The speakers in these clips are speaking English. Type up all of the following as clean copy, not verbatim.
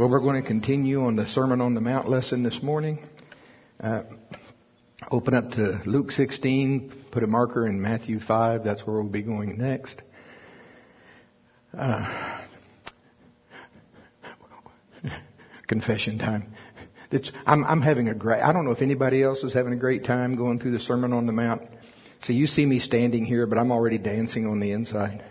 Well, we're going to continue on the Sermon on the Mount lesson this morning. Open up to Luke 16, put a marker in Matthew 5. That's where we'll be going next. Confession time. I'm having I don't know if anybody else is having a great time going through the Sermon on the Mount. So you see me standing here, but I'm already dancing on the inside.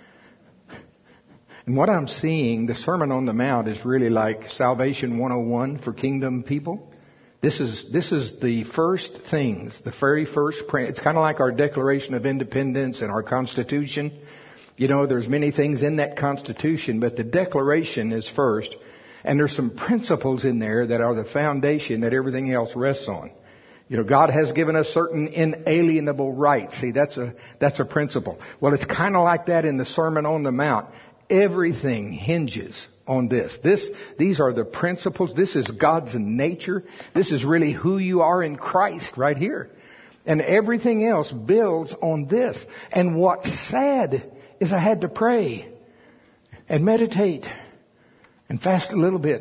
And what I'm seeing, the Sermon on the Mount is really like Salvation 101 for kingdom people. This is the first things, the very first print. It's kind of like our Declaration of Independence and our Constitution. You know, there's many things in that Constitution, but the Declaration is first. And there's some principles in there that are the foundation that everything else rests on. You know, God has given us certain inalienable rights. See, that's a principle. Well, it's kind of like that in the Sermon on the Mount. Everything hinges on this. These are the principles. This is God's nature. This is really who you are in Christ right here. And everything else builds on this. And what's sad is I had to pray and meditate and fast a little bit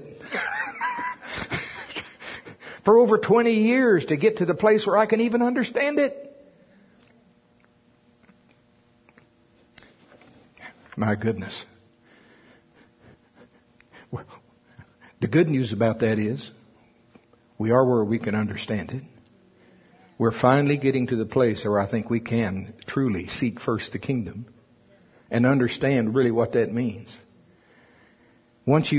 for over 20 years to get to the place where I can even understand it. My goodness. The good news about that is we are where we can understand it. We're finally getting to the place where I think we can truly seek first the kingdom and understand really what that means. What's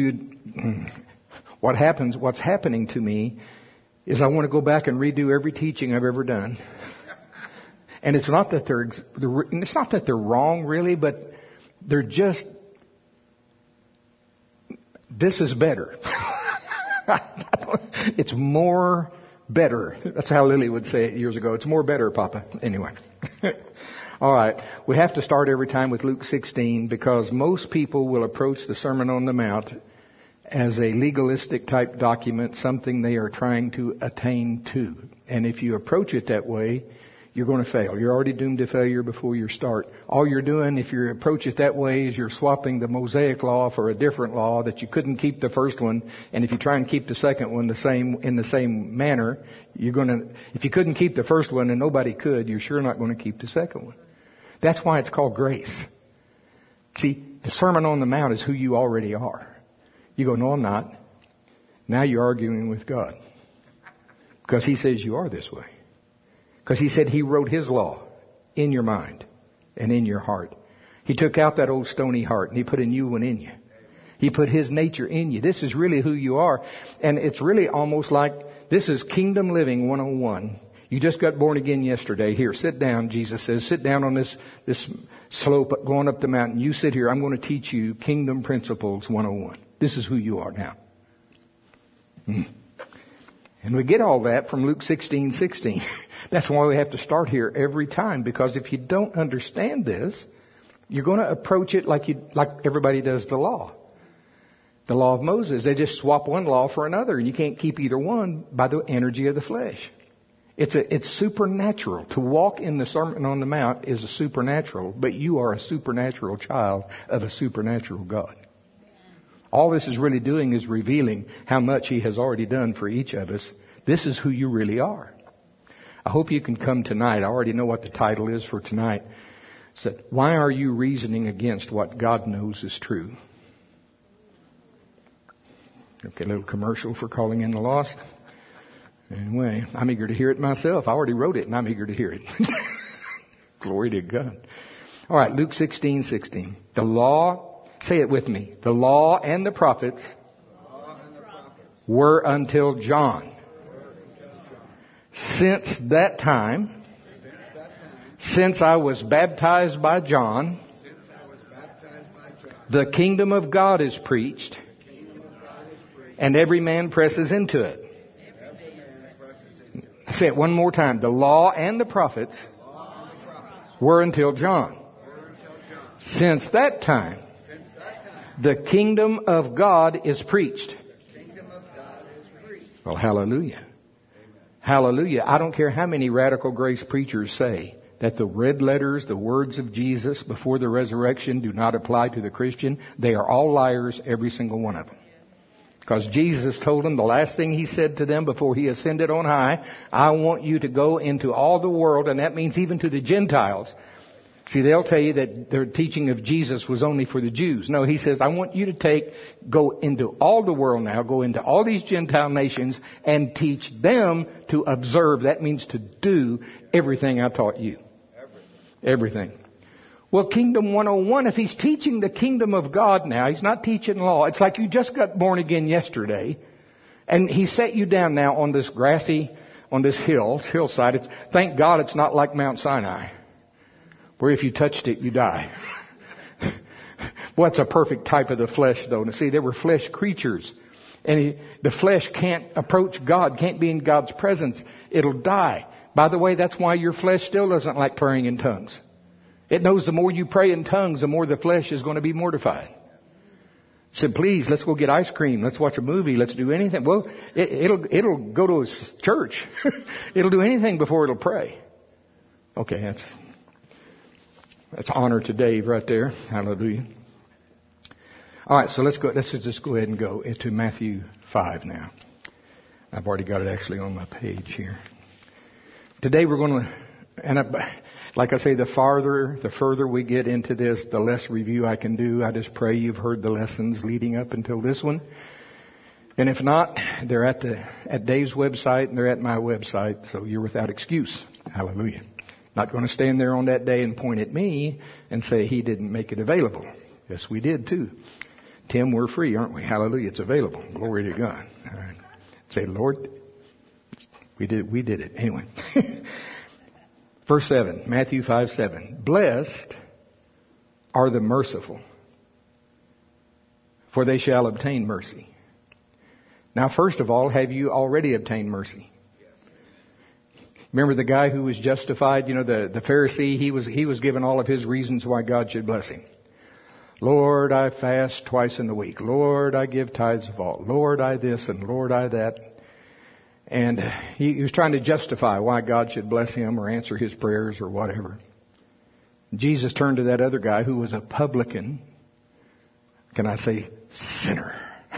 happening to me is I want to go back and redo every teaching I've ever done. And it's not that they're wrong really, but they're just, this is better. It's more better. That's how Lily would say it years ago. It's more better, Papa. Anyway. All right. We have to start every time with Luke 16 because most people will approach the Sermon on the Mount as a legalistic type document, something they are trying to attain to. And if you approach it that way, you're going to fail. You're already doomed to failure before you start. All you're doing, if you approach it that way, is you're swapping the Mosaic law for a different law that you couldn't keep the first one. And if you try and keep the second one in the same manner, if you couldn't keep the first one and nobody could, you're sure not going to keep the second one. That's why it's called grace. See, the Sermon on the Mount is who you already are. You go, no, I'm not. Now you're arguing with God. Because He says you are this way. Because He said He wrote His law in your mind and in your heart. He took out that old stony heart and He put a new one in you. He put His nature in you. This is really who you are. And it's really almost like this is Kingdom Living 101. You just got born again yesterday. Here, sit down, Jesus says. Sit down on this slope going up the mountain. You sit here. I'm going to teach you Kingdom Principles 101. This is who you are now. And we get all that from Luke 16:16. That's why we have to start here every time. Because if you don't understand this, you're going to approach it like everybody does the law. The law of Moses. They just swap one law for another. And you can't keep either one by the energy of the flesh. It's supernatural. To walk in the Sermon on the Mount is a supernatural, but you are a supernatural child of a supernatural God. All this is really doing is revealing how much He has already done for each of us. This is who you really are. I hope you can come tonight. I already know what the title is for tonight. It's that, why are you reasoning against what God knows is true? Okay, a little commercial for calling in the lost. Anyway, I'm eager to hear it myself. I already wrote it and I'm eager to hear it. Glory to God. All right, Luke 16:16. The law, say it with me. The law and the prophets were until John. Since that time, since I was baptized by John, the kingdom of God is preached, and every man presses into it. Say it one more time. The law and the prophets were until John. Since that time, the kingdom of God is preached. Well, hallelujah. Hallelujah. I don't care how many radical grace preachers say that the red letters, the words of Jesus before the resurrection do not apply to the Christian. They are all liars, every single one of them. Because Jesus told them, the last thing He said to them before He ascended on high, I want you to go into all the world, and that means even to the Gentiles. See, they'll tell you that their teaching of Jesus was only for the Jews. No, He says, I want you to go into all the world now, go into all these Gentile nations and teach them to observe. That means to do everything I taught you. Everything. Well, Kingdom 101, if He's teaching the kingdom of God now, He's not teaching law. It's like you just got born again yesterday, and He set you down now on this hillside. Thank God it's not like Mount Sinai, where if you touched it, you die. Well, it's a perfect type of the flesh, though. Now, see, they were flesh creatures. And the flesh can't approach God, can't be in God's presence. It'll die. By the way, that's why your flesh still doesn't like praying in tongues. It knows the more you pray in tongues, the more the flesh is going to be mortified. It said, please, let's go get ice cream. Let's watch a movie. Let's do anything. Well, it'll go to a church. It'll do anything before it'll pray. Okay, that's honor to Dave right there. Hallelujah. All right, so let's just go ahead and go into Matthew 5 now. I've already got it actually on my page here. Today we're going to, like I say, the further we get into this, the less review I can do. I just pray you've heard the lessons leading up until this one. And if not, they're at Dave's website and they're at my website, so you're without excuse. Hallelujah. Not going to stand there on that day and point at me and say He didn't make it available. Yes, we did too. Tim, we're free, aren't we? Hallelujah. It's available. Glory to God. All right. Say, Lord, we did it. Anyway. Verse 7, Matthew 5:7. Blessed are the merciful, for they shall obtain mercy. Now, first of all, have you already obtained mercy? Remember the guy who was justified, the Pharisee, he was given all of his reasons why God should bless him. Lord, I fast twice in the week. Lord, I give tithes of all. Lord, I this and Lord, I that. And he was trying to justify why God should bless him or answer his prayers or whatever. Jesus turned to that other guy who was a publican. Can I say sinner?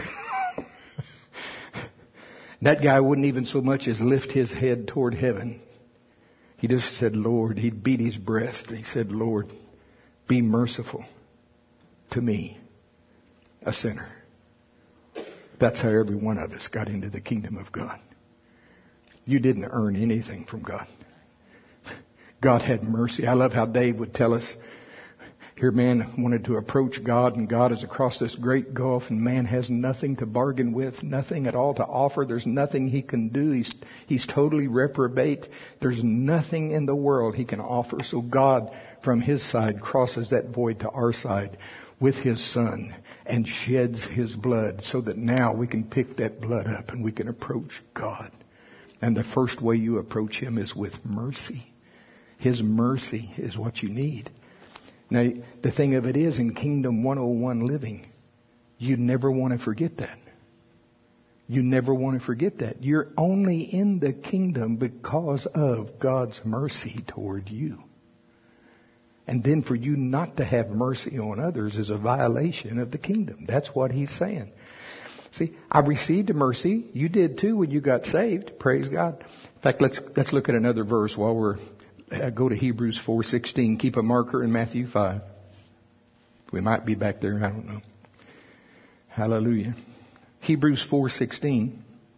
That guy wouldn't even so much as lift his head toward heaven. He just said, Lord, he beat his breast. And he said, Lord, be merciful to me, a sinner. That's how every one of us got into the kingdom of God. You didn't earn anything from God. God had mercy. I love how Dave would tell us, here man wanted to approach God, and God is across this great gulf, and man has nothing to bargain with, nothing at all to offer. There's nothing he can do. He's totally reprobate. There's nothing in the world he can offer. So God, from His side, crosses that void to our side with His Son and sheds His blood so that now we can pick that blood up and we can approach God. And the first way you approach Him is with mercy. His mercy is what you need. Now, the thing of it is, in Kingdom 101 living, you never want to forget that. You never want to forget that. You're only in the kingdom because of God's mercy toward you. And then for you not to have mercy on others is a violation of the kingdom. That's what He's saying. See, I received a mercy. You did too when you got saved. Praise God. In fact, let's look at another verse while we're go to Hebrews 4:16. Keep a marker in Matthew 5. We might be back there. I don't know. Hallelujah. Hebrews 4:16.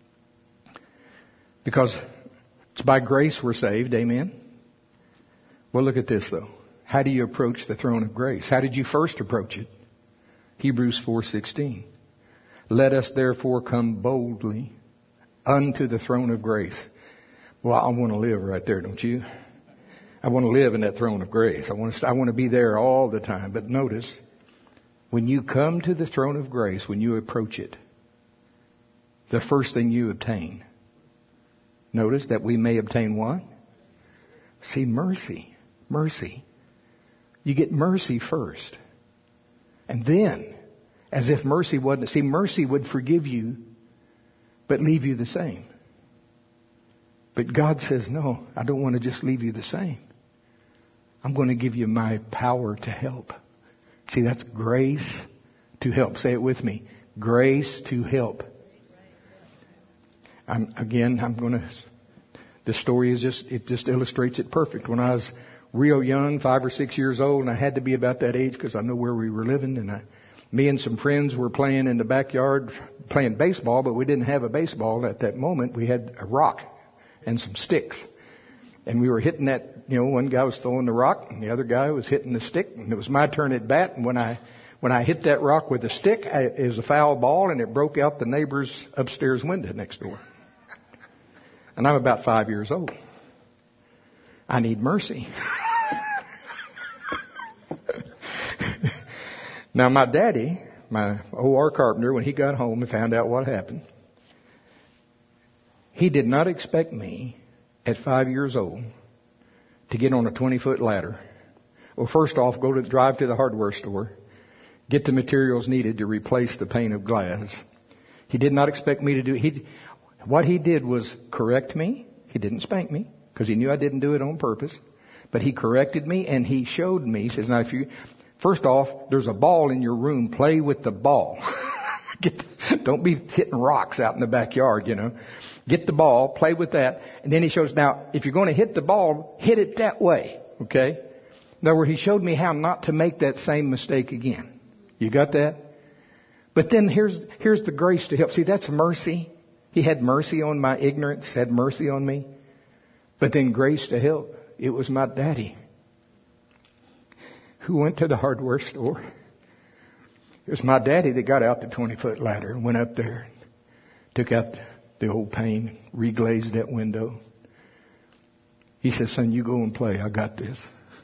Because it's by grace we're saved. Amen. Well, look at this though. How do you approach the throne of grace? How did you first approach it? Hebrews 4:16. Let us therefore come boldly unto the throne of grace. Well, I want to live right there, don't you? I want to live in that throne of grace. I want to be there all the time. But notice, when you come to the throne of grace, when you approach it, the first thing you obtain, notice that we may obtain what? See, mercy. Mercy. You get mercy first. And then, as if mercy wasn't, see, mercy would forgive you, but leave you the same. But God says, no, I don't want to just leave you the same. I'm going to give you my power to help. See, that's grace to help. Say it with me. Grace to help. This story just illustrates it perfect. When I was real young, 5 or 6 years old, and I had to be about that age because I know where we were living, and me and some friends were playing in the backyard, playing baseball, but we didn't have a baseball at that moment. We had a rock and some sticks. And we were hitting that, one guy was throwing the rock and the other guy was hitting the stick, and it was my turn at bat. And when I hit that rock with a stick, it was a foul ball and it broke out the neighbor's upstairs window next door. And I'm about 5 years old. I need mercy. Now my daddy, my OR carpenter, when he got home and found out what happened, he did not expect me at 5 years old to get on a 20-foot ladder. Well, first off, drive to the hardware store, get the materials needed to replace the pane of glass. He did not expect me to do it. What he did was correct me. He didn't spank me because he knew I didn't do it on purpose. But he corrected me and he showed me. He says, now first off, there's a ball in your room. Play with the ball. Don't be hitting rocks out in the backyard, Get the ball, play with that. And then he shows, now, if you're going to hit the ball, hit it that way. Okay? In other words, he showed me how not to make that same mistake again. You got that? But then here's the grace to help. See, that's mercy. He had mercy on my ignorance, had mercy on me. But then grace to help. It was my daddy who went to the hardware store. It was my daddy that got out the 20-foot ladder and went up there, took out the old pane, reglazed that window. He said, son, you go and play. I got this.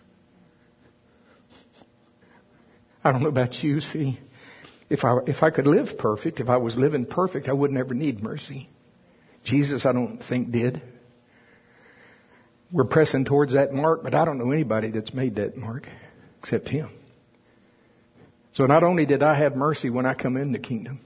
I don't know about you. See, if I could live perfect, if I was living perfect, I would never need mercy. Jesus, I don't think, did. We're pressing towards that mark, but I don't know anybody that's made that mark except him. So not only did I have mercy when I come in the kingdom,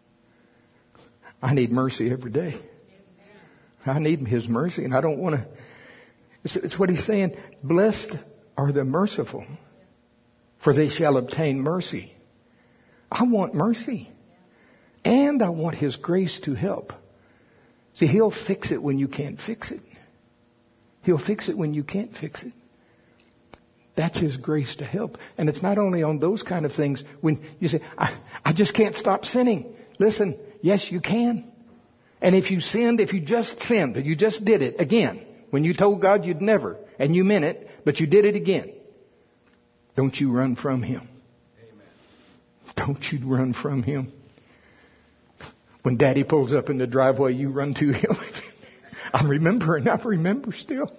I need mercy every day. I need his mercy, and I don't want to. It's what he's saying. Blessed are the merciful, for they shall obtain mercy. I want mercy. And I want his grace to help. See, he'll fix it when you can't fix it. He'll fix it when you can't fix it. That's his grace to help. And it's not only on those kind of things. When you say, I just can't stop sinning. Listen, yes, you can. And if you just sinned, you just did it again, when you told God you'd never, and you meant it, but you did it again, don't you run from him. Amen. Don't you run from him. When Daddy pulls up in the driveway, you run to him. I remember still.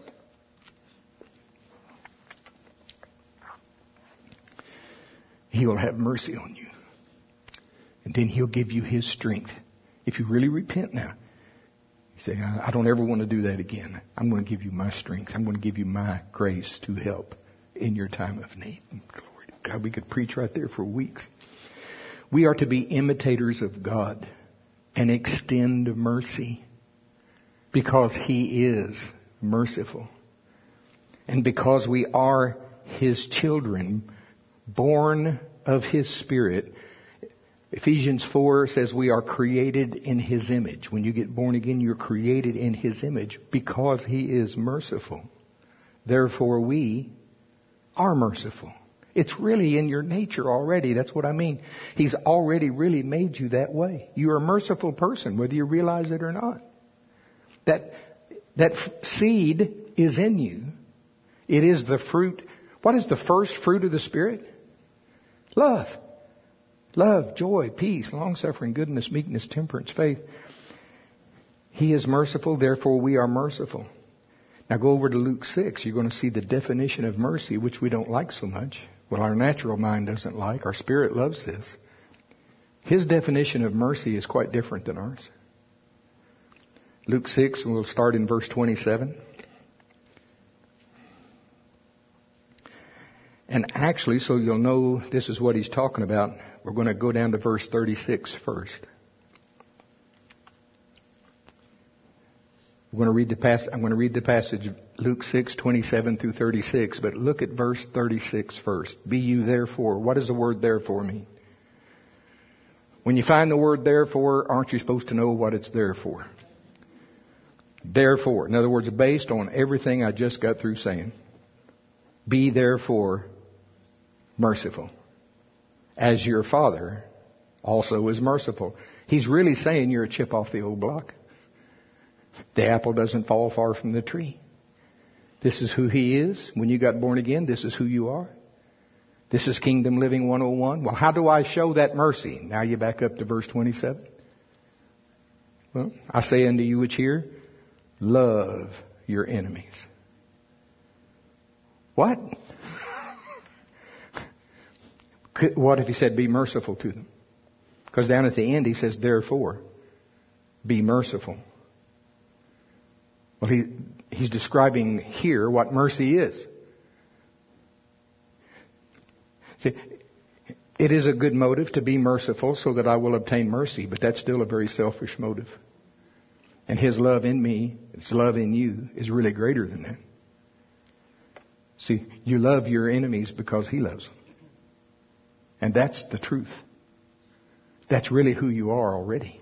He'll have mercy on you. And then he'll give you his strength. If you really repent now, you say, I don't ever want to do that again. I'm going to give you my strength. I'm going to give you my grace to help in your time of need. Glory to God. We could preach right there for weeks. We are to be imitators of God and extend mercy because he is merciful. And because we are his children, born of his Spirit. Ephesians 4 says we are created in his image. When you get born again, you're created in his image because he is merciful. Therefore, we are merciful. It's really in your nature already. That's what I mean. He's already really made you that way. You're a merciful person, whether you realize it or not. That seed is in you. It is the fruit. What is the first fruit of the Spirit? Love. Love, joy, peace, long-suffering, goodness, meekness, temperance, faith. He is merciful, therefore we are merciful. Now go over to Luke 6. You're going to see the definition of mercy, which we don't like so much. Well, our natural mind doesn't like. Our spirit loves this. His definition of mercy is quite different than ours. Luke 6, and we'll start in verse 27. And actually, so you'll know this is what he's talking about, we're going to go down to verse 36 first. I'm going to read the passage, Luke 6, 27 through 36, but look at verse 36 first. Be you therefore. What does the word therefore mean? When you find the word therefore, aren't you supposed to know what it's there for? Therefore, in other words, based on everything I just got through saying, be therefore merciful, as your Father also is merciful. He's really saying you're a chip off the old block. The apple doesn't fall far from the tree. This is who He is. When you got born again, this is who you are. This is Kingdom Living 101. Well, how do I show that mercy? Now you back up to verse 27. Well, I say unto you which hear, love your enemies. What? What if He said be merciful to them? Because down at the end He says, therefore, be merciful. Well, He's describing here what mercy is. See, it is a good motive to be merciful so that I will obtain mercy, but that's still a very selfish motive. And His love in me, His love in you, is really greater than that. See, you love your enemies because He loves them. And that's the truth. That's really who you are already.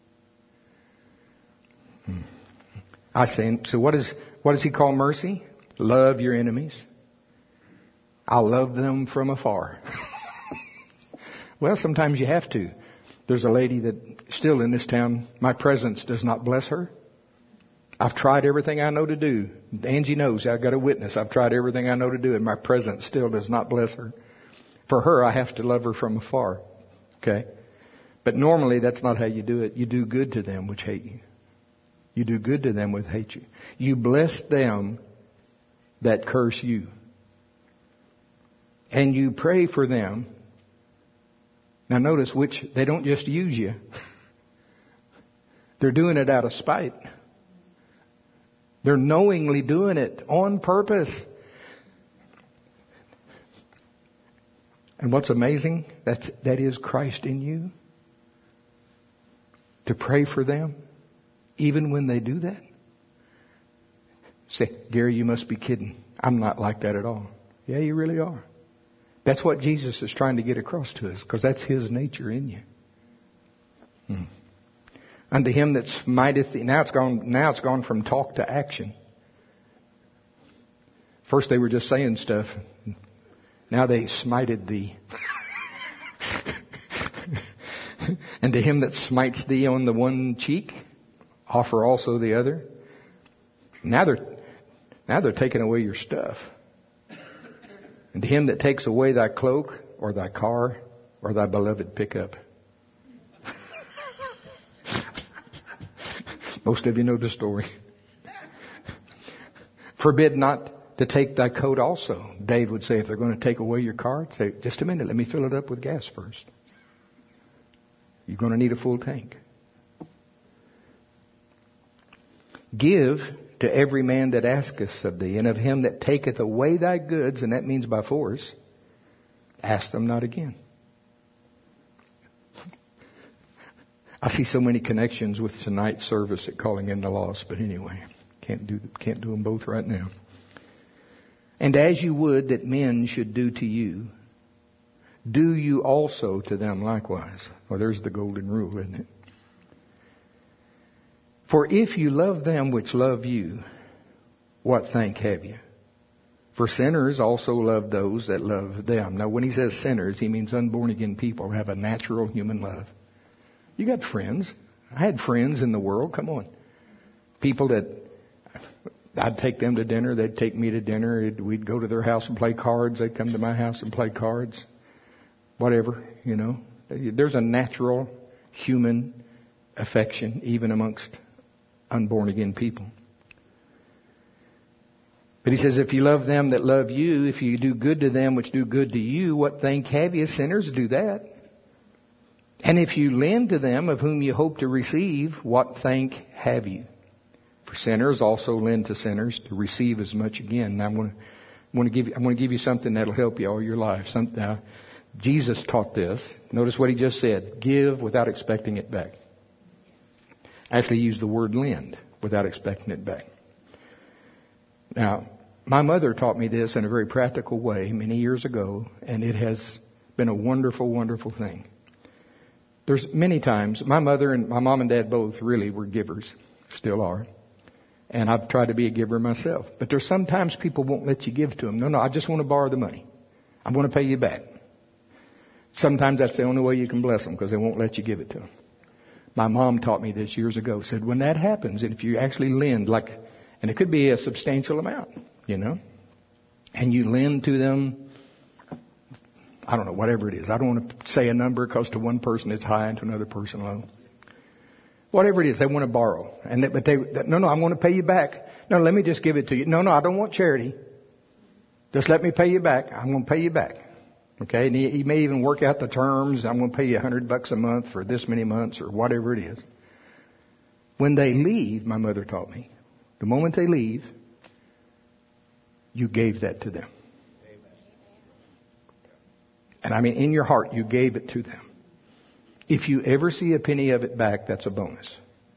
I say, so what does He call mercy? Love your enemies. I'll love them from afar. Well, sometimes you have to. There's a lady that still in this town, my presence does not bless her. I've tried everything I know to do. Angie knows, I've got a witness. I've tried everything I know to do, and my presence still does not bless her. For her, I have to love her from afar. Okay? But normally, that's not how you do it. You do good to them which hate you. You do good to them which hate you. You bless them that curse you. And you pray for them. Now notice which they don't just use you. They're doing it out of spite. They're knowingly doing it on purpose. And what's amazing, that is Christ in you. To pray for them, even when they do that. Say, Gary, you must be kidding. I'm not like that at all. Yeah, you really are. That's what Jesus is trying to get across to us, because that's His nature in you. Unto him that smiteth thee. Now it's gone from talk to action. First they were just saying stuff. Now they smited thee. And to him that smites thee on the one cheek, offer also the other. Now they're taking away your stuff. And to him that takes away thy cloak, or thy car, or thy beloved pickup. Most of you know the story. Forbid not to take thy coat also. Dave would say, if they're going to take away your car, say, just a minute, let me fill it up with gas first. You're going to need a full tank. Give to every man that asketh of thee, and of him that taketh away thy goods, and that means by force, ask them not again. I see so many connections with tonight's service at Calling in the Lost, but anyway, can't do them both right now. And as you would that men should do to you, do you also to them likewise. Well, there's the golden rule, isn't it? For if you love them which love you, what thank have you? For sinners also love those that love them. Now, when he says sinners, he means unborn again people who have a natural human love. You got friends. I had friends in the world. Come on. People that I'd take them to dinner. They'd take me to dinner. We'd go to their house and play cards. They'd come to my house and play cards. Whatever, you know. There's a natural human affection even amongst unborn again people. But he says, if you love them that love you, if you do good to them which do good to you, what thank have you? Sinners do that. And if you lend to them of whom you hope to receive, what thank have you? For sinners also lend to sinners to receive as much again. Now I'm going to give you something that'll help you all your life. Now, Jesus taught this. Notice what he just said. Give without expecting it back. Actually used the word lend without expecting it back. Now, my mother taught me this in a very practical way many years ago, and it has been a wonderful, wonderful thing. There's many times, my mother and my mom and dad both really were givers, still are. And I've tried to be a giver myself. But there's sometimes people won't let you give to them. No, I just want to borrow the money. I want to pay you back. Sometimes that's the only way you can bless them, because they won't let you give it to them. My mom taught me this years ago. Said when that happens, and if you actually lend, and it could be a substantial amount, and you lend to them, I don't know, whatever it is. I don't want to say a number, because to one person it's high and to another person low. Whatever it is, they want to borrow. No, I want to pay you back. No, let me just give it to you. No, I don't want charity. Just let me pay you back. I'm going to pay you back. Okay? And he may even work out the terms. I'm going to pay you $100 a month for this many months or whatever it is. When they leave, my mother taught me, the moment they leave, you gave that to them. And I mean, in your heart, you gave it to them. If you ever see a penny of it back, that's a bonus.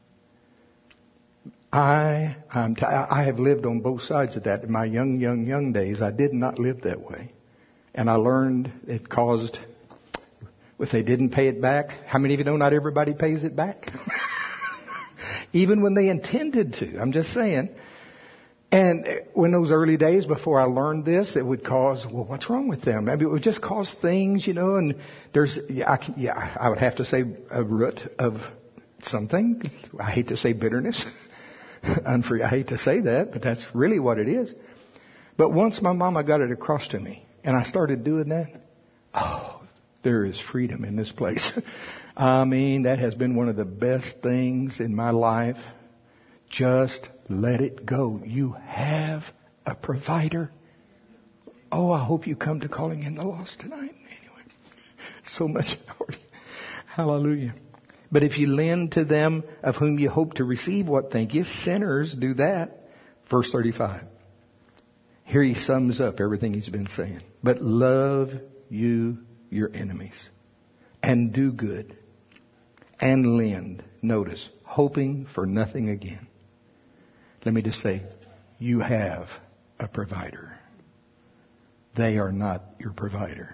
I have lived on both sides of that. In my young days, I did not live that way. And I learned it caused, if they didn't pay it back, how many of you know not everybody pays it back? Even when they intended to. I'm just saying. And when those early days before I learned this, it would cause, well, what's wrong with them? I mean, it would just cause things, and I would have to say a root of something. I hate to say bitterness. I hate to say that, but that's really what it is. But once my mama got it across to me, and I started doing that, there is freedom in this place. I mean, that has been one of the best things in my life. Just let it go. You have a provider. Oh, I hope you come to Calling in the Lost tonight. Anyway, so much authority. Hallelujah. But if you lend to them of whom you hope to receive what think you, sinners do that. Verse 35. Here he sums up everything he's been saying. But love you your enemies, and do good, and lend. Notice, hoping for nothing again. Let me just say, you have a provider. They are not your provider.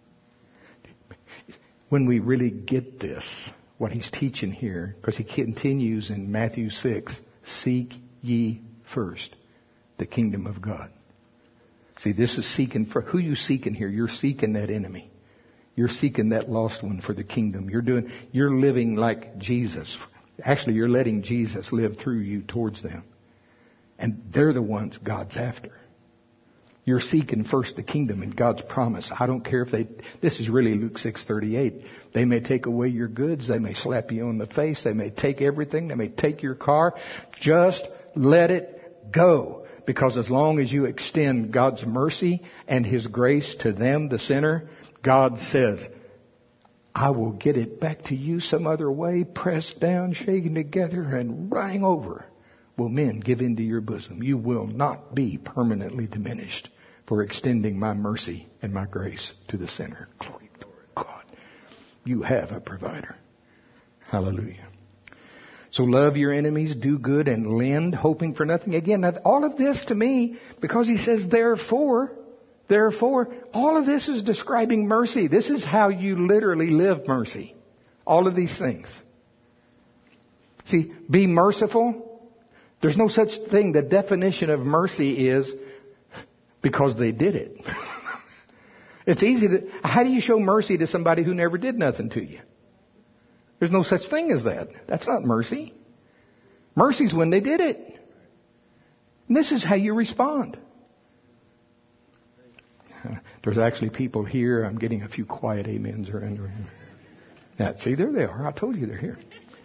When we really get this, what he's teaching here, because he continues in Matthew 6, seek ye first the kingdom of God. See, this is seeking for, who you seeking here? You're seeking that enemy. You're seeking that lost one for the kingdom. You're living like Jesus. Actually, you're letting Jesus live through you towards them. And they're the ones God's after. You're seeking first the kingdom and God's promise. I don't care if this is really Luke 6:38. They may take away your goods. They may slap you on the face. They may take everything. They may take your car. Just let it go. Because as long as you extend God's mercy and His grace to them, the sinner, God says, I will get it back to you some other way, pressed down, shaken together, and running over. Will men give into your bosom. You will not be permanently diminished for extending my mercy and my grace to the sinner. Glory to God. You have a provider. Hallelujah. So love your enemies, do good, and lend, hoping for nothing. Again, all of this to me, because he says, therefore, all of this is describing mercy. This is how you literally live mercy. All of these things. See, be merciful. There's no such thing. The definition of mercy is because they did it. It's easy how do you show mercy to somebody who never did nothing to you? There's no such thing as that. That's not mercy. Mercy's when they did it. And this is how you respond. There's actually people here. I'm getting a few quiet amens around. Now, see, there they are. I told you they're here.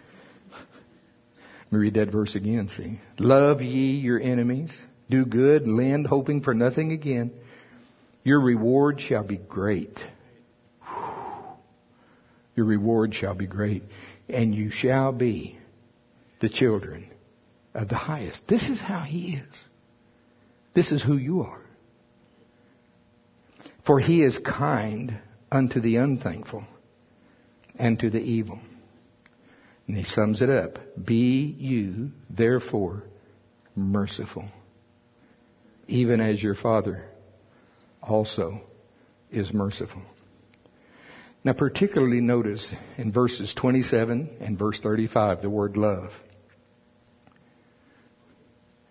Let me read that verse again, see. Love ye your enemies. Do good, lend, hoping for nothing again. Your reward shall be great. Your reward shall be great. And you shall be the children of the highest. This is how He is. This is who you are. For He is kind unto the unthankful and to the evil. And he sums it up. Be you, therefore, merciful, even as your Father also is merciful. Now, particularly notice in verses 27 and verse 35, the word love.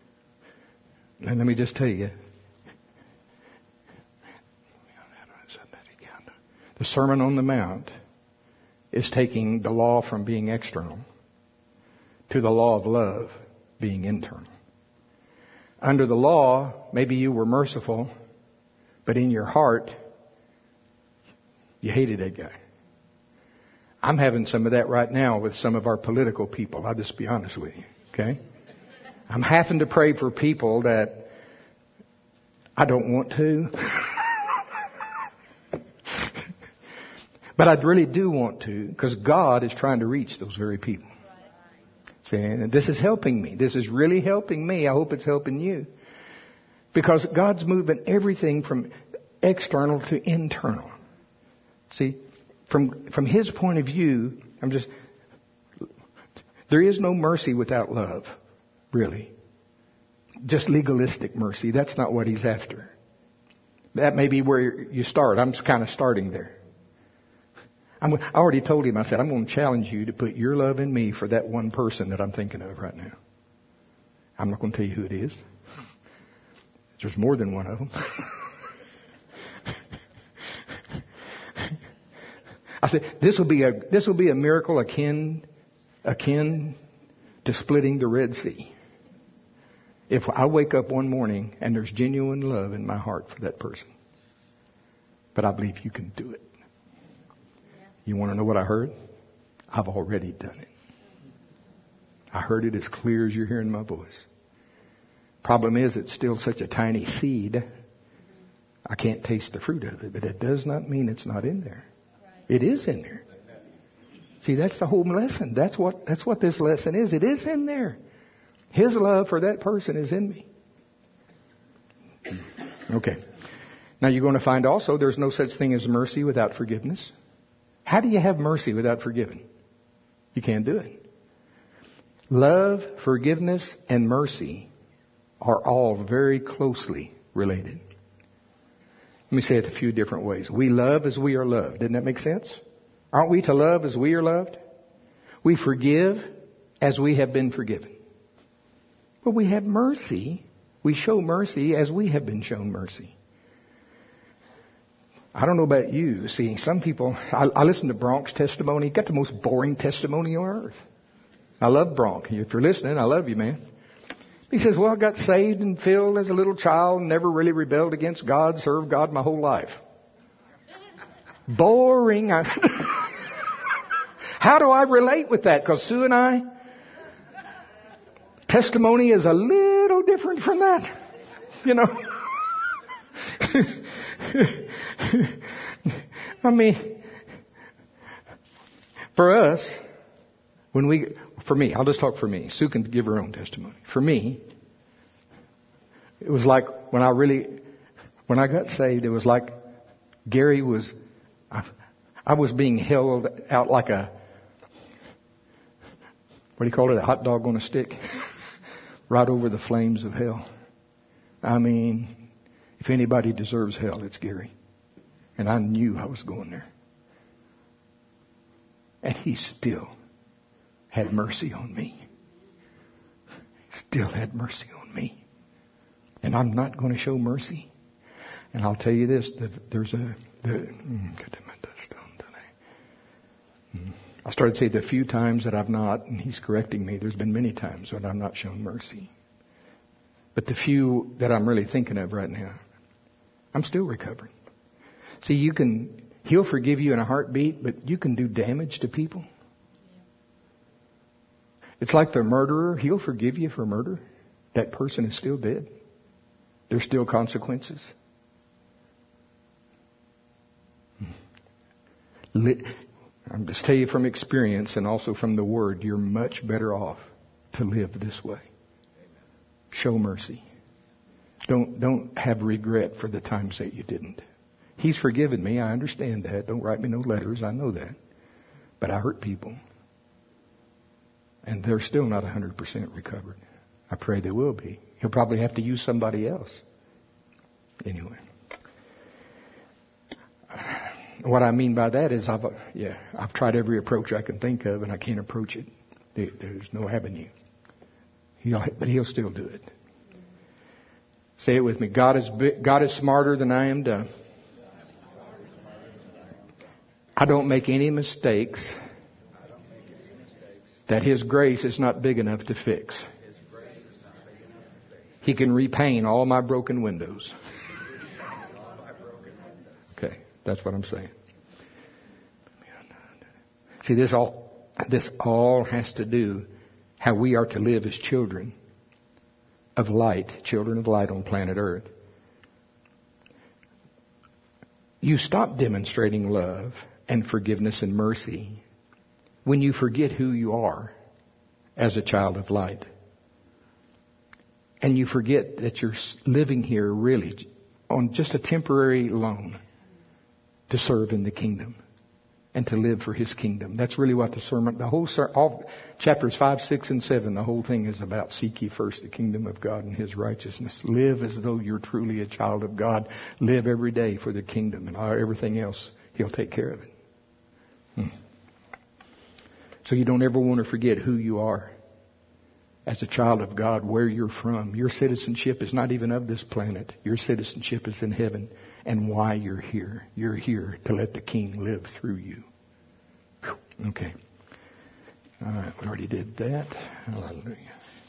And let me just tell you, the Sermon on the Mount is taking the law from being external to the law of love being internal. Under the law, maybe you were merciful, but in your heart, you hated that guy. I'm having some of that right now with some of our political people. I'll just be honest with you, okay? I'm having to pray for people that I don't want to. But I really do want to, because God is trying to reach those very people. See, and this is helping me. This is really helping me. I hope it's helping you. Because God's moving everything from external to internal. See, from His point of view, there is no mercy without love, really. Just legalistic mercy. That's not what He's after. That may be where you start. I'm kind of starting there. I already told him, I said, I'm going to challenge you to put your love in me for that one person that I'm thinking of right now. I'm not going to tell you who it is. There's more than one of them. I said, this will be a miracle akin to splitting the Red Sea. If I wake up one morning and there's genuine love in my heart for that person. But I believe you can do it. You want to know what I heard? I've already done it. I heard it as clear as you're hearing my voice. Problem is, it's still such a tiny seed. I can't taste the fruit of it, but it does not mean it's not in there. It is in there. See, that's the whole lesson. That's what this lesson is. It is in there. His love for that person is in me. Okay. Now you're going to find also there's no such thing as mercy without forgiveness. How do you have mercy without forgiving? You can't do it. Love, forgiveness, and mercy are all very closely related. Let me say it a few different ways. We love as we are loved. Didn't that make sense? Aren't we to love as we are loved? We forgive as we have been forgiven. But we have mercy. We show mercy as we have been shown mercy. I don't know about you. See, some people, I listen to Bronk's testimony. He got the most boring testimony on earth. I love Bronk. If you're listening, I love you, man. He says, well, I got saved and filled as a little child and never really rebelled against God, served God my whole life. Boring. How do I relate with that? Because Sue and I, testimony is a little different from that. You know. I mean, for us, for me, I'll just talk for me. Sue can give her own testimony. For me, it was like when I got saved, it was like Gary was, I was being held out like what do you call it? A hot dog on a stick? Right over the flames of hell. I mean, if anybody deserves hell, it's Gary. And I knew I was going there. And He still had mercy on me. Still had mercy on me. And I'm not going to show mercy. And I'll tell you this, I started to say the few times that I've not, and He's correcting me, there's been many times when I've not shown mercy. But the few that I'm really thinking of right now, I'm still recovering. See, He'll forgive you in a heartbeat, but you can do damage to people. It's like the murderer. He'll forgive you for murder. That person is still dead. There's still consequences. I'm just telling you from experience and also from the Word, you're much better off to live this way. Show mercy. Don't have regret for the times that you didn't. He's forgiven me. I understand that. Don't write me no letters. I know that. But I hurt people. And they're still not 100% recovered. I pray they will be. He'll probably have to use somebody else. Anyway. What I mean by that is I've tried every approach I can think of and I can't approach it. There's no avenue. But He'll still do it. Say it with me. God is smarter than I am dumb. I don't make any mistakes that His grace is not big enough to fix. He can repaint all my broken windows. Okay, that's what I'm saying. See, this all has to do how we are to live as children of light on planet Earth. You stop demonstrating love and forgiveness and mercy when you forget who you are as a child of light. And you forget that you're living here really on just a temporary loan to serve in the kingdom and to live for His kingdom. That's really what the sermon, all chapters 5, 6, and 7, the whole thing is about. Seek ye first the kingdom of God and His righteousness. Live as though you're truly a child of God. Live every day for the kingdom, and everything else, He'll take care of it. So you don't ever want to forget who you are as a child of God, where you're from. Your citizenship is not even of this planet. Your citizenship is in heaven. And why you're here. You're here to let the King live through you. Okay. All right, we already did that. Hallelujah.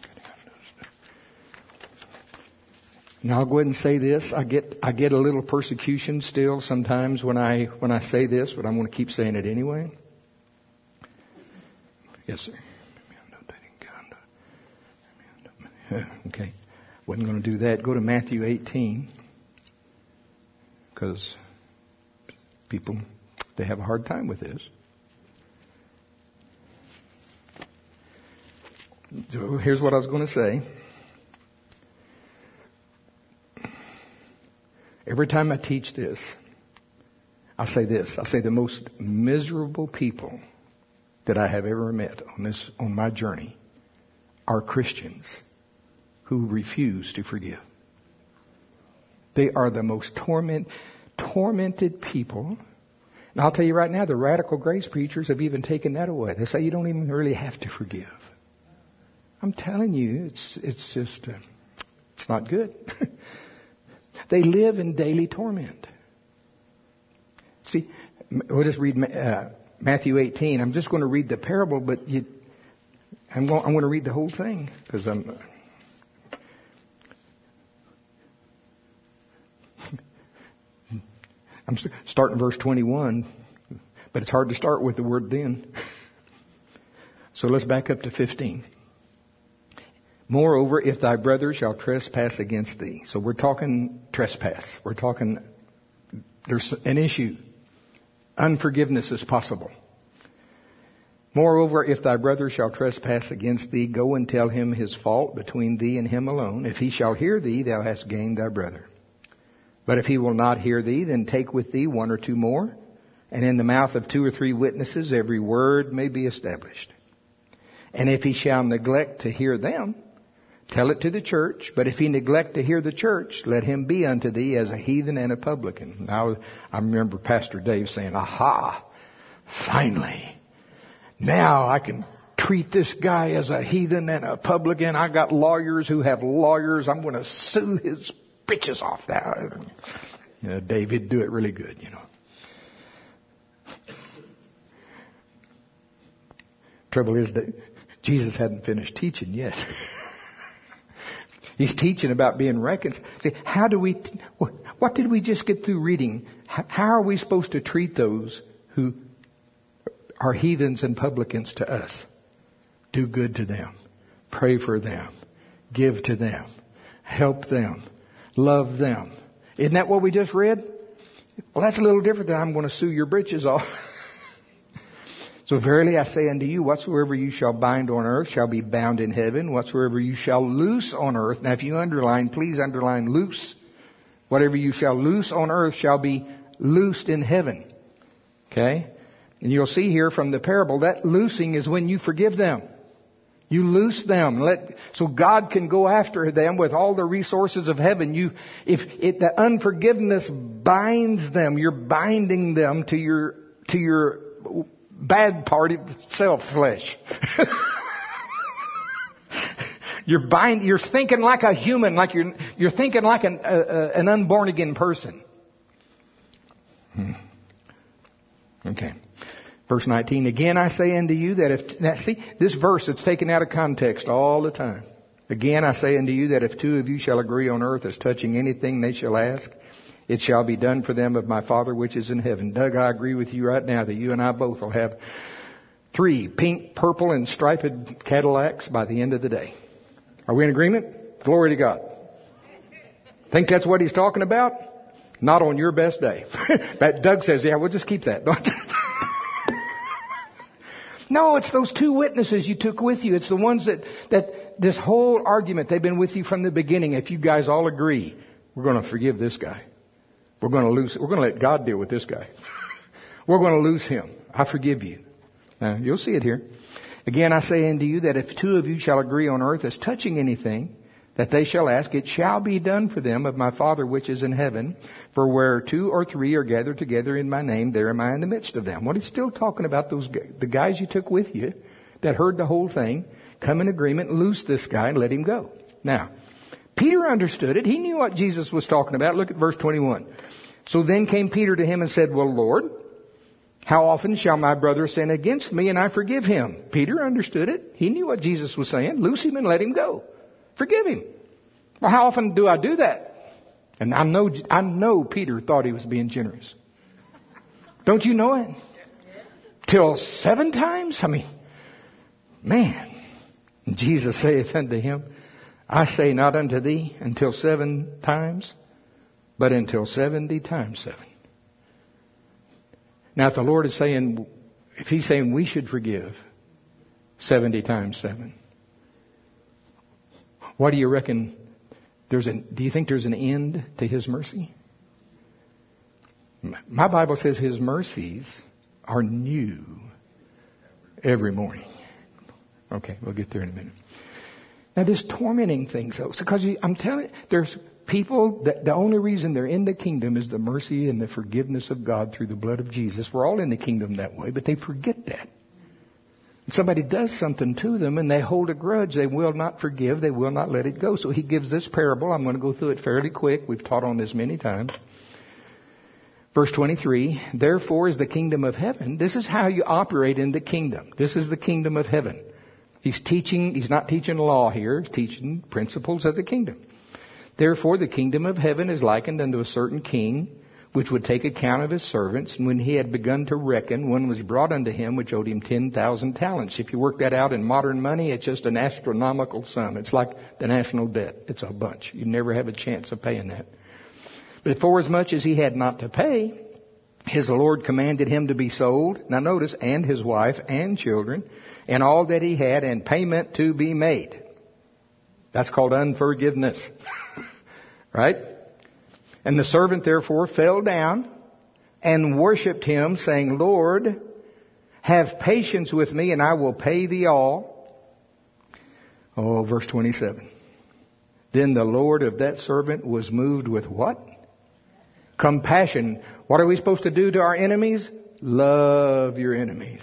Now I'll go ahead and say this. I get a little persecution still sometimes when I say this, but I'm going to keep saying it anyway. Yes, sir. Okay. Wasn't going to do that. Go to Matthew 18. Because people, they have a hard time with this. So here's what I was going to say. Every time I teach this, I say this. I say the most miserable people that I have ever met on my journey are Christians who refuse to forgive. They are the most tormented people. And I'll tell you right now, the radical grace preachers have even taken that away. They say you don't even really have to forgive. I'm telling you, it's just, it's not good. They live in daily torment. See, we'll just read Matthew 18. I'm just going to read the parable, but I'm going to read the whole thing because I'm starting verse 21, but it's hard to start with the word then. So let's back up to 15. Moreover, if thy brother shall trespass against thee. So we're talking trespass. We're talking, there's an issue. Unforgiveness is possible. Moreover, if thy brother shall trespass against thee, go and tell him his fault between thee and him alone. If he shall hear thee, thou hast gained thy brother. But if he will not hear thee, then take with thee one or two more, and in the mouth of 2 or 3 witnesses every word may be established. And if he shall neglect to hear them, tell it to the church. But if he neglect to hear the church, let him be unto thee as a heathen and a publican. Now, I remember Pastor Dave saying, aha, finally. Now I can treat this guy as a heathen and a publican. I got lawyers who have lawyers. I'm going to sue his bitches off that. David do it really good, Trouble is that Jesus hadn't finished teaching yet. He's teaching about being reconciled. See, what did we just get through reading? How are we supposed to treat those who are heathens and publicans to us? Do good to them. Pray for them. Give to them. Help them. Love them. Isn't that what we just read? Well, that's a little different than I'm going to sue your britches off. So verily I say unto you, whatsoever you shall bind on earth shall be bound in heaven. Whatsoever you shall loose on earth. Now if you underline, please underline loose. Whatever you shall loose on earth shall be loosed in heaven. Okay? And you'll see here from the parable that loosing is when you forgive them. You loose them. So God can go after them with all the resources of heaven. If the unforgiveness binds them, you're binding them to your bad part of self flesh. You're thinking like a human, like you're thinking like an unborn again person. Okay. Verse 19, again I say unto you see, this verse, it's taken out of context all the time. Again I say unto you that if two of you shall agree on earth as touching anything they shall ask, it shall be done for them of my Father which is in heaven. Doug, I agree with you right now that you and I both will have 3 pink, purple, and striped Cadillacs by the end of the day. Are we in agreement? Glory to God. Think that's what he's talking about? Not on your best day. But Doug says, yeah, we'll just keep that. No, it's those 2 witnesses you took with you. It's the ones that this whole argument, they've been with you from the beginning. If you guys all agree, we're going to forgive this guy. We're going to let God deal with this guy. We're going to lose him. I forgive you. Now, you'll see it here. Again, I say unto you that if 2 of you shall agree on earth as touching anything that they shall ask, it shall be done for them of my Father which is in heaven. For where 2 or 3 are gathered together in my name, there am I in the midst of them. Well, he's still talking about the guys you took with you that heard the whole thing. Come in agreement, loose this guy and let him go. Now, Peter understood it. He knew what Jesus was talking about. Look at verse 21. So then came Peter to him and said, well, Lord, how often shall my brother sin against me and I forgive him? Peter understood it. He knew what Jesus was saying. Loose him and let him go. Forgive him. Well, how often do I do that? And I know Peter thought he was being generous. Don't you know it? Till 7 times? I mean, man. And Jesus saith unto him, I say not unto thee until 7 times, but until 70 times 7. Now, if the Lord is saying, if he's saying we should forgive 70 times 7, what do you reckon? Do you think there's an end to his mercy? My Bible says his mercies are new every morning. Okay, we'll get there in a minute. Now, this tormenting thing, so because I'm telling you, there's people that the only reason they're in the kingdom is the mercy and the forgiveness of God through the blood of Jesus. We're all in the kingdom that way, but they forget that. Somebody does something to them and they hold a grudge. They will not forgive. They will not let it go. So he gives this parable. I'm going to go through it fairly quick. We've taught on this many times. Verse 23, therefore is the kingdom of heaven. This is how you operate in the kingdom. This is the kingdom of heaven. He's not teaching law here. He's teaching principles of the kingdom. Therefore the kingdom of heaven is likened unto a certain king, which would take account of his servants. And when he had begun to reckon, one was brought unto him which owed him 10,000 talents. If you work that out in modern money, it's just an astronomical sum. It's like the national debt. It's a bunch. You never have a chance of paying that. But forasmuch as he had not to pay, his Lord commanded him to be sold. Now notice, and his wife and children, and all that he had, and payment to be made. That's called unforgiveness. Right? And the servant therefore fell down and worshipped him, saying, Lord, have patience with me, and I will pay thee all. Oh, verse 27. Then the Lord of that servant was moved with what? Compassion. What are we supposed to do to our enemies? Love your enemies.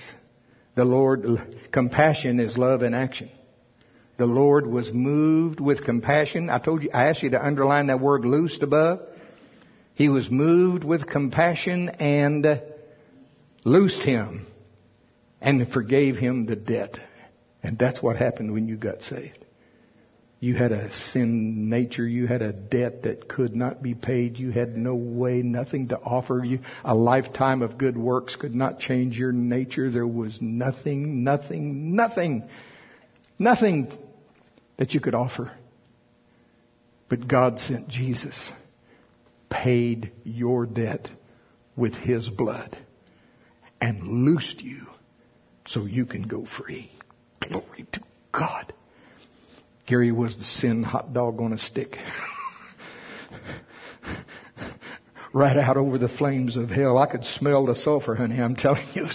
Compassion is love in action. The Lord was moved with compassion. I asked you to underline that word loosed above. He was moved with compassion and loosed him and forgave him the debt. And that's what happened when you got saved. You had a sin nature. You had a debt that could not be paid. You had no way, nothing to offer you. A lifetime of good works could not change your nature. There was nothing that you could offer. But God sent Jesus, paid your debt with his blood, and loosed you so you can go free. Glory to God. Gary was the sin hot dog on a stick. Right out over the flames of hell. I could smell the sulfur, honey, I'm telling you.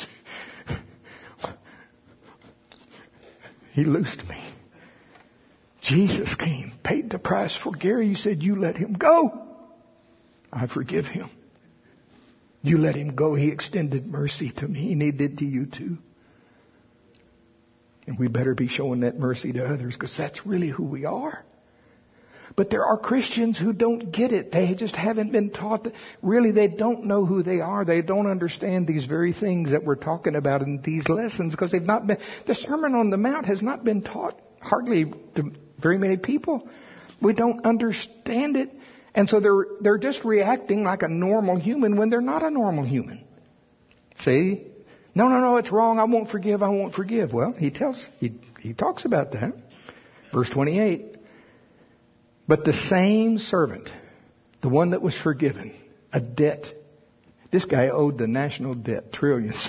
He loosed me. Jesus came, paid the price for Gary. You said, you let him go. I forgive him. You let him go. He extended mercy to me, and he did to you too. And we better be showing that mercy to others, because that's really who we are. But there are Christians who don't get it. They just haven't been taught. Really, they don't know who they are. They don't understand these very things that we're talking about in these lessons, because they've not been. The Sermon on the Mount has not been taught hardly to very many people. We don't understand it. And so they're just reacting like a normal human when they're not a normal human. See? No, it's wrong. I won't forgive. Well, he talks about that. Verse 28. But the same servant, the one that was forgiven, a debt. This guy owed the national debt, trillions.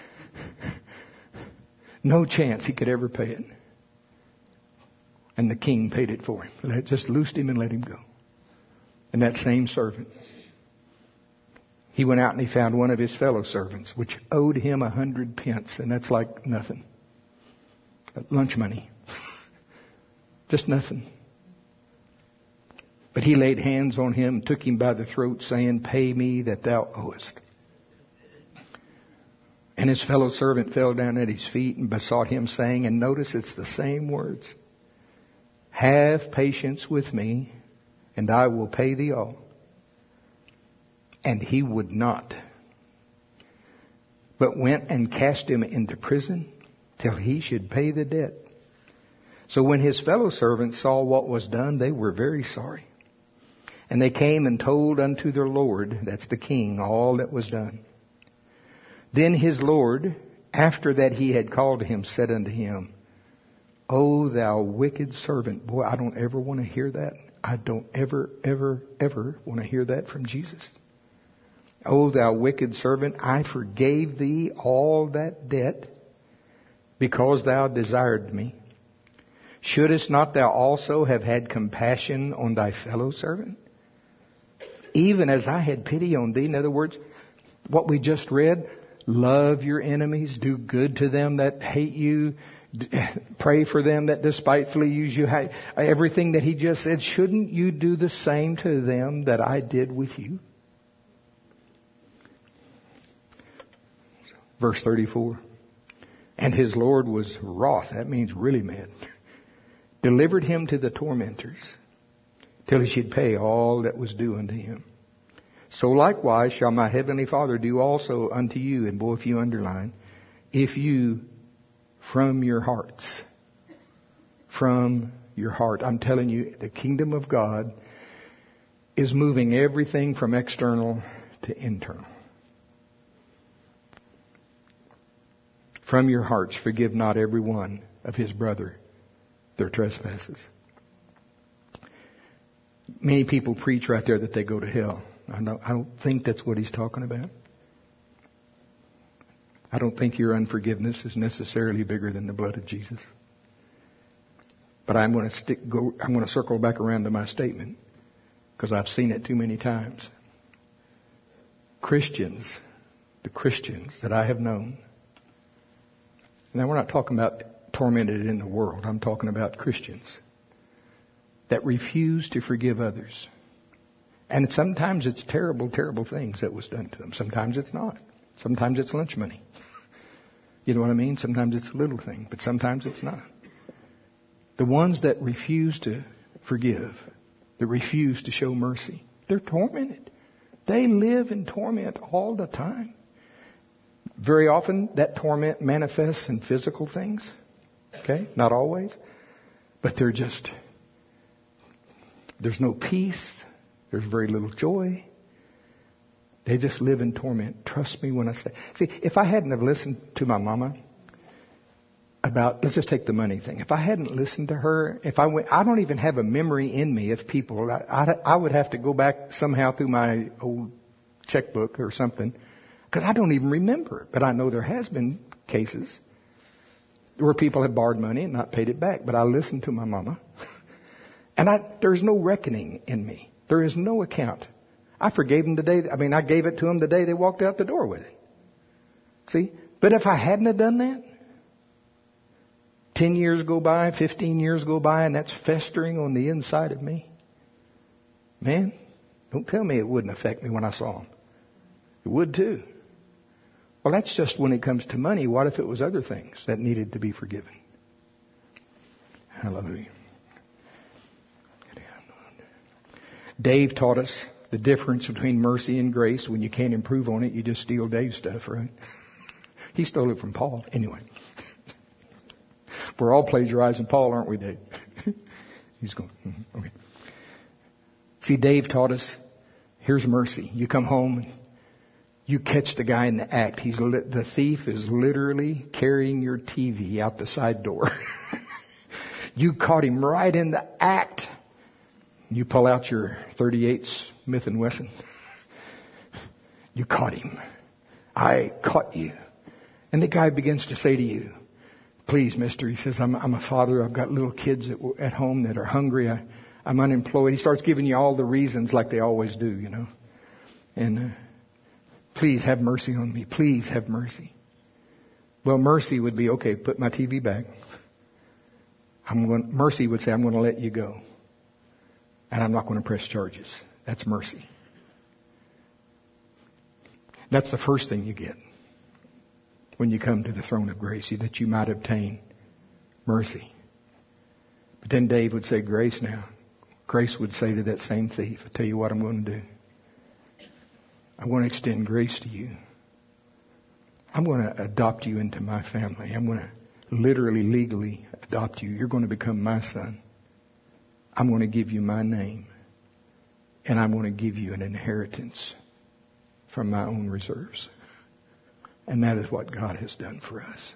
No chance he could ever pay it. And the king paid it for him. Just loosed him and let him go. And that same servant, he went out and he found one of his fellow servants, which owed him 100 pence. And that's like nothing. Lunch money. Just nothing. But he laid hands on him, took him by the throat, saying, "Pay me that thou owest." And his fellow servant fell down at his feet and besought him, saying, and notice it's the same words, "Have patience with me, and I will pay thee all." And he would not, but went and cast him into prison till he should pay the debt. So when his fellow servants saw what was done, they were very sorry. And they came and told unto their Lord, that's the king, all that was done. Then his Lord, after that he had called him, said unto him, "O thou wicked servant." Boy, I don't ever want to hear that. I don't ever want to hear that from Jesus. "O thou wicked servant, I forgave thee all that debt, because thou desired me. Shouldest not thou also have had compassion on thy fellow servant, even as I had pity on thee?" In other words, what we just read, love your enemies, do good to them that hate you, pray for them that despitefully use you. Everything that he just said, shouldn't you do the same to them that I did with you? Verse 34. And his Lord was wroth. That means really mad. Delivered him to the tormentors, till he should pay all that was due unto him. So likewise shall my heavenly Father do also unto you. And boy, if you underline, if you from your heart, I'm telling you, the kingdom of God is moving everything from external to internal. From your hearts forgive not every one of his brother their trespasses. Many people preach right there that they go to hell. I don't think that's what he's talking about. I don't think your unforgiveness is necessarily bigger than the blood of Jesus. But I'm going to circle back around to my statement, because I've seen it too many times. The Christians that I have known. Now we're not talking about tormented in the world. I'm talking about Christians that refuse to forgive others. And sometimes it's terrible, terrible things that was done to them. Sometimes it's not. Sometimes it's lunch money. You know what I mean? Sometimes it's a little thing, but sometimes it's not. The ones that refuse to forgive, that refuse to show mercy, they're tormented. They live in torment all the time. Very often that torment manifests in physical things. Okay? Not always. But there's no peace. There's very little joy. They just live in torment. Trust me when I say. See, if I hadn't have listened to my mama about, let's just take the money thing. If I hadn't listened to her, I don't even have a memory in me of people. I would have to go back somehow through my old checkbook or something, because I don't even remember. But I know there has been cases where people have borrowed money and not paid it back. But I listened to my mama. And there's no reckoning in me. There is no account. I forgave them I gave it to them the day they walked out the door with it. See? But if I hadn't have done that, 10 years go by, 15 years go by, and that's festering on the inside of me. Man, don't tell me it wouldn't affect me when I saw them. It would too. Well, that's just when it comes to money. What if it was other things that needed to be forgiven? Hallelujah. Dave taught us the difference between mercy and grace. When you can't improve on it, you just steal Dave's stuff, right? He stole it from Paul. Anyway. We're all plagiarizing Paul, aren't we, Dave? He's going, okay. See, Dave taught us, here's mercy. You come home, you catch the guy in the act. The thief is literally carrying your TV out the side door. You caught him right in the act. You pull out your .38 Smith & Wesson. You caught him. I caught you. And the guy begins to say to you, please, mister, he says, I'm a father. I've got little kids at home that are hungry. I'm unemployed. He starts giving you all the reasons like they always do, you know. And please have mercy on me. Please have mercy. Well, mercy would be, okay, put my TV back. Mercy would say, I'm going to let you go. And I'm not going to press charges. That's mercy. That's the first thing you get when you come to the throne of grace, that you might obtain mercy. But then Dave would say, grace now. Grace would say to that same thief, I tell you what I'm going to do. I want to extend grace to you. I'm going to adopt you into my family. I'm going to literally, legally adopt you. You're going to become my son. I'm going to give you my name. And I'm going to give you an inheritance from my own reserves. And that is what God has done for us.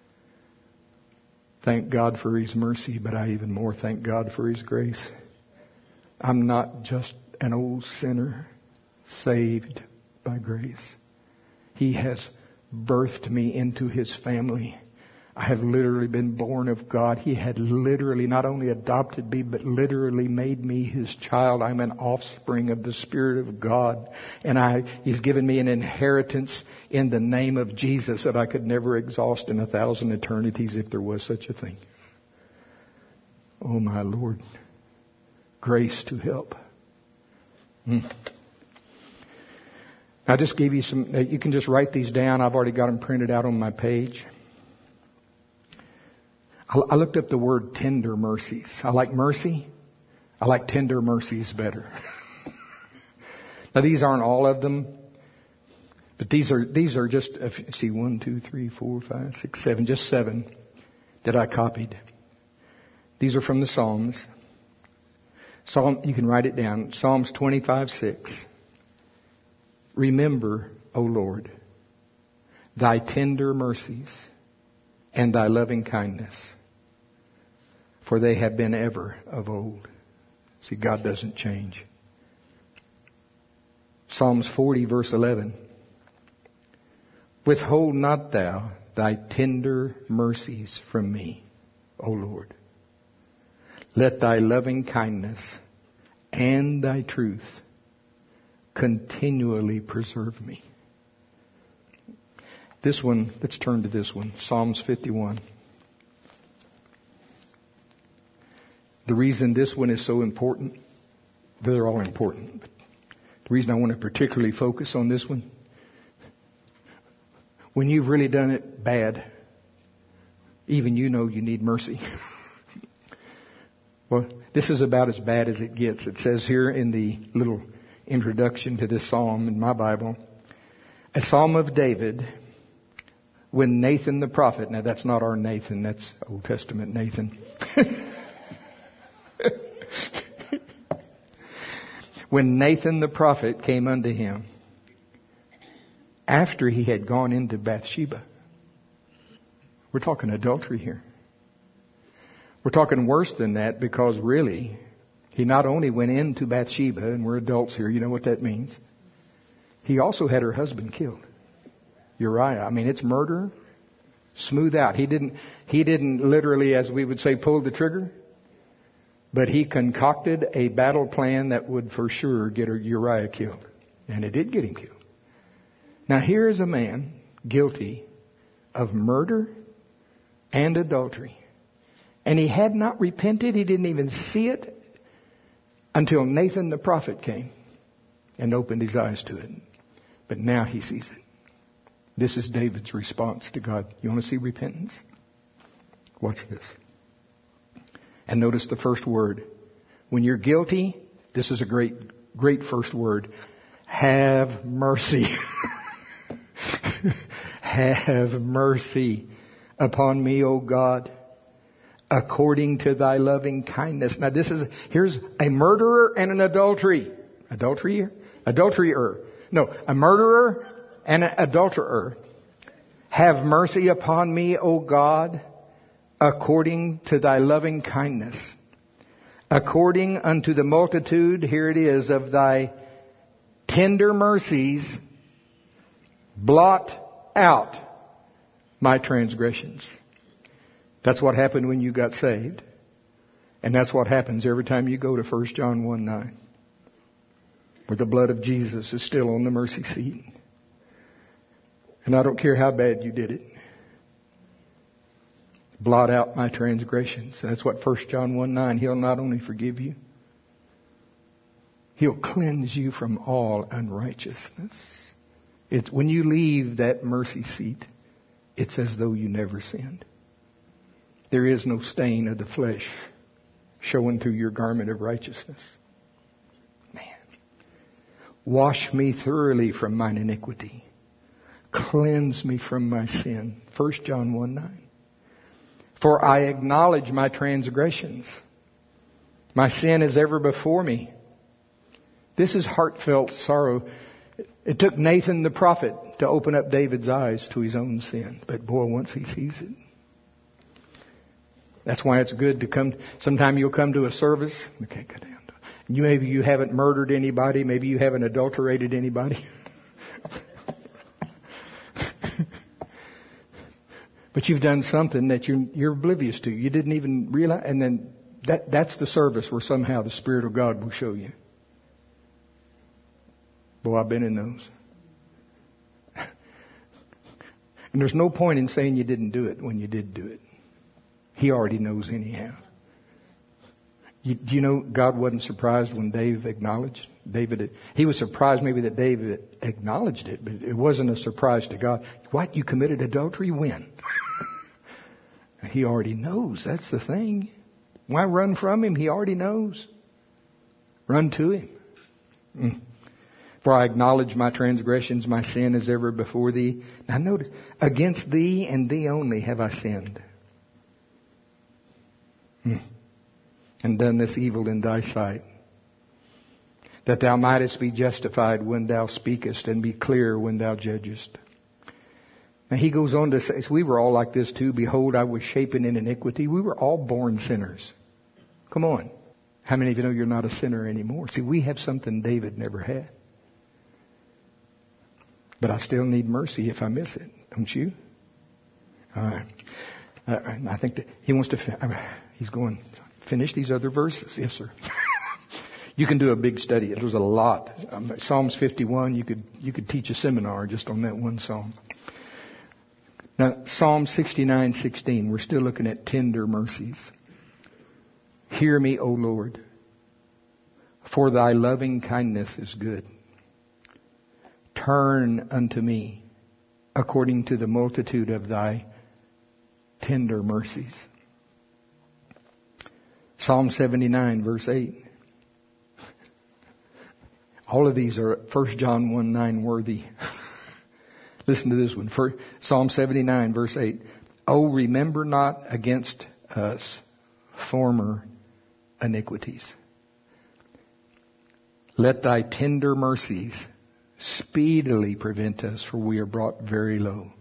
Thank God for His mercy, but I even more thank God for His grace. I'm not just an old sinner saved by grace. He has birthed me into His family. I have literally been born of God. He had literally not only adopted me, but literally made me His child. I'm an offspring of the Spirit of God. And He's given me an inheritance in the name of Jesus that I could never exhaust in 1,000 eternities if there was such a thing. Oh my Lord. Grace to help. I just gave you some, you can just write these down. I've already got them printed out on my page. I looked up the word tender mercies. I like mercy. I like tender mercies better. Now these aren't all of them, but these are just, see, 1, 2, 3, 4, 5, 6, 7, just 7 that I copied. These are from the Psalms. You can write it down. Psalms 25:6. Remember, O Lord, Thy tender mercies and Thy loving kindness, for they have been ever of old. See, God doesn't change. Psalms 40, verse 11. Withhold not Thou Thy tender mercies from me, O Lord. Let Thy loving kindness and Thy truth continually preserve me. This one, let's turn to this one. Psalms 51. The reason this one is so important, they're all important, but the reason I want to particularly focus on this one, when you've really done it bad, even you know you need mercy. Well, this is about as bad as it gets. It says here in the little introduction to this psalm in my Bible, a psalm of David, when Nathan the prophet, now that's not our Nathan, that's Old Testament Nathan. When Nathan the prophet came unto him, after he had gone into Bathsheba. We're talking adultery here. We're talking worse than that, because really, he not only went into Bathsheba, and we're adults here, you know what that means. He also had her husband killed. Uriah. I mean, it's murder. Smooth out. He didn't literally, as we would say, pull the trigger. But he concocted a battle plan that would for sure get Uriah killed. And it did get him killed. Now here is a man guilty of murder and adultery. And he had not repented. He didn't even see it until Nathan the prophet came and opened his eyes to it. But now he sees it. This is David's response to God. You want to see repentance? Watch this. And notice the first word. When you're guilty, this is a great, great first word. Have mercy. Have mercy upon me, O God, according to thy loving kindness. Now here's a murderer and an adulterer. No, a murderer and an adulterer. Have mercy upon me, O God, according to thy loving kindness. According unto the multitude, here it is, of thy tender mercies, blot out my transgressions. That's what happened when you got saved. And that's what happens every time you go to 1 John 1:9, where the blood of Jesus is still on the mercy seat. And I don't care how bad you did it. Blot out my transgressions. That's what 1 John 1:9, He'll not only forgive you, He'll cleanse you from all unrighteousness. It's when you leave that mercy seat, it's as though you never sinned. There is no stain of the flesh showing through your garment of righteousness. Man. Wash me thoroughly from mine iniquity. Cleanse me from my sin. 1 John 1:9. For I acknowledge my transgressions. My sin is ever before me. This is heartfelt sorrow. It took Nathan the prophet to open up David's eyes to his own sin. But boy, once he sees it. That's why it's good to come. Sometime you'll come to a service. Okay, go down. Maybe you haven't murdered anybody. Maybe you haven't adulterated anybody. But you've done something that you're oblivious to. You didn't even realize. And then that's the service where somehow the Spirit of God will show you. Boy, I've been in those. And there's no point in saying you didn't do it when you did do it. He already knows anyhow. Do you know God wasn't surprised when David acknowledged? He was surprised maybe that David acknowledged it, but it wasn't a surprise to God. What? You committed adultery? When? He already knows. That's the thing. Why run from Him? He already knows. Run to Him. For I acknowledge my transgressions, my sin is ever before Thee. Now notice, against Thee and Thee only have I sinned. And done this evil in Thy sight, that Thou mightest be justified when Thou speakest, and be clear when Thou judgest. Now he goes on to say, so we were all like this too. Behold, I was shapen in iniquity. We were all born sinners. Come on. How many of you know you're not a sinner anymore? See, we have something David never had. But I still need mercy if I miss it. Don't you? All right. I think that he wants to, he's going, finish these other verses. Yes, sir. You can do a big study. It was a lot. Psalms 51, you could teach a seminar just on that one psalm. Now, Psalm 69:16, we're still looking at tender mercies. Hear me, O Lord, for Thy loving kindness is good. Turn unto me according to the multitude of Thy tender mercies. Psalm 79, verse 8. All of these are 1 John 1:9 worthy. Listen to this one. Psalm 79, verse 8. Oh, remember not against us former iniquities. Let Thy tender mercies speedily prevent us, for we are brought very low.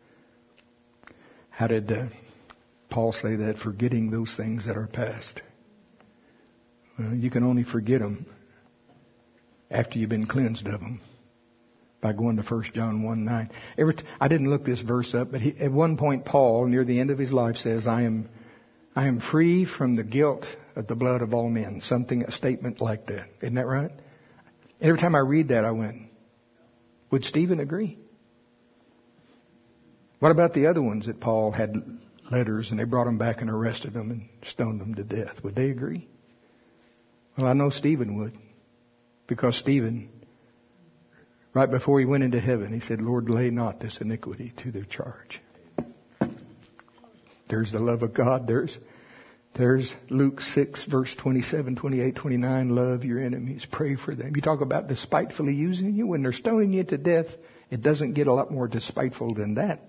How did Paul say that? Forgetting those things that are past. Well, you can only forget them after you've been cleansed of them by going to 1 John 1:9. I didn't look this verse up, but at one point Paul, near the end of his life, says, I am free from the guilt of the blood of all men. A statement like that. Isn't that right? Every time I read that, I went, would Stephen agree? What about the other ones that Paul had letters and they brought them back and arrested them and stoned them to death? Would they agree? Well, I know Stephen would. Because Stephen, right before he went into heaven, he said, Lord, lay not this iniquity to their charge. There's the love of God. There's There's Luke 6, verse 27, 28, 29. Love your enemies. Pray for them. You talk about despitefully using you. When they're stoning you to death, it doesn't get a lot more despiteful than that.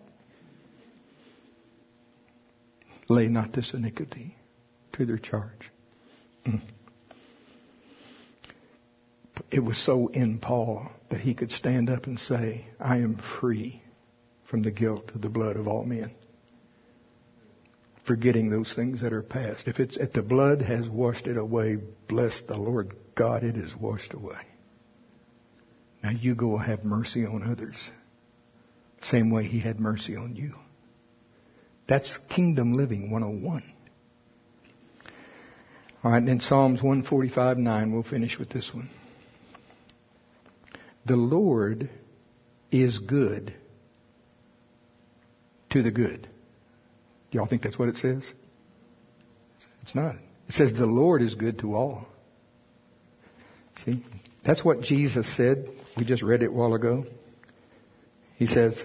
Lay not this iniquity to their charge. It was so in Paul that he could stand up and say, I am free from the guilt of the blood of all men. Forgetting those things that are past. If the blood has washed it away, bless the Lord God, it is washed away. Now you go have mercy on others. Same way he had mercy on you. That's kingdom living 101. All right, and then Psalms 145:9. We'll finish with this one. The Lord is good to the good. Do y'all think that's what it says? It's not. It says the Lord is good to all. See? That's what Jesus said. We just read it a while ago. He says,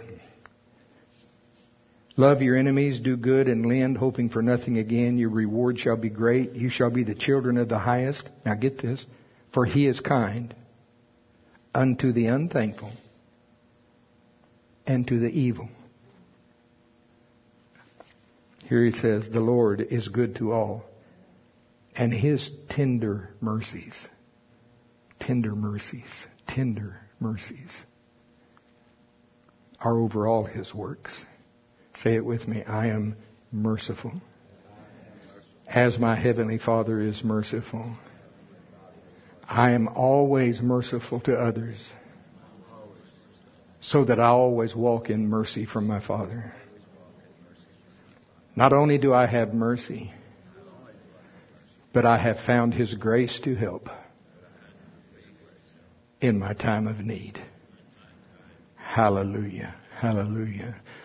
love your enemies, do good and lend, hoping for nothing again. Your reward shall be great. You shall be the children of the highest. Now get this. For he is kind unto the unthankful and to the evil. Here he says, the Lord is good to all, and his tender mercies are over all his works. Say it with me. I am merciful, as my heavenly Father is merciful. I am always merciful to others, so that I always walk in mercy from my Father. Not only do I have mercy, but I have found his grace to help in my time of need. Hallelujah. Hallelujah.